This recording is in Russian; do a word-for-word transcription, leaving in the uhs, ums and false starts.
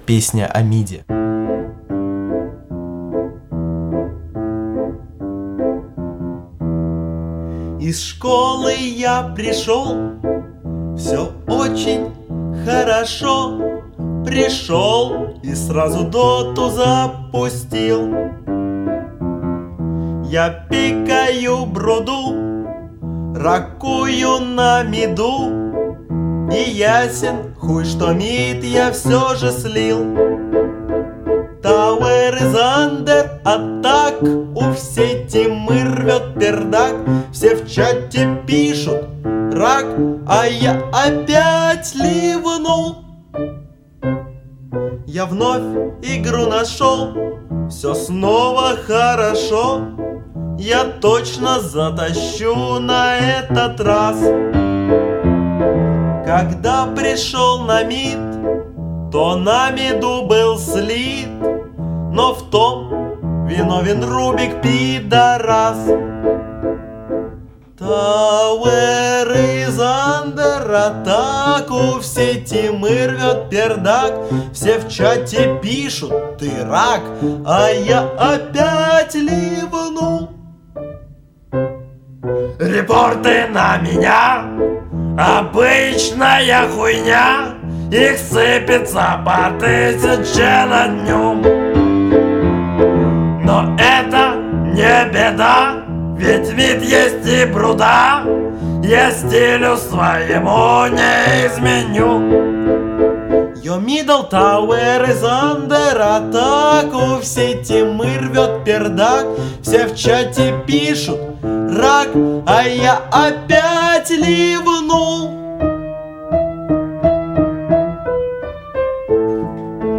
Песня о Миде. Из школы я пришел, все очень хорошо. Пришел и сразу доту запустил. Я пикаю броду, ракую на миду, и ясен хуй, что мид я все же слил. Тауэр из андер, а так у всей тимы рвет пердак. Все в чате пишут рак, а я опять ливнул. Я вновь игру нашел, все снова хорошо. Я точно затащу на этот раз. Когда пришел на мид, то на миду был слит, но в том виновен Рубик пидорас. Тауэр из андера, так у всей тимы рвет пердак. Все в чате пишут ты рак, а я опять ливнул. Репорты на меня, обычная хуйня. Их сыпется по тысяче на дню. Но это не беда, ведь вид есть и бруда. Я стилю своему не изменю. Йо мидл тауэр из андера, так у всей тимы рвет пердак. Все в чате пишут рак, а я опять ливнул.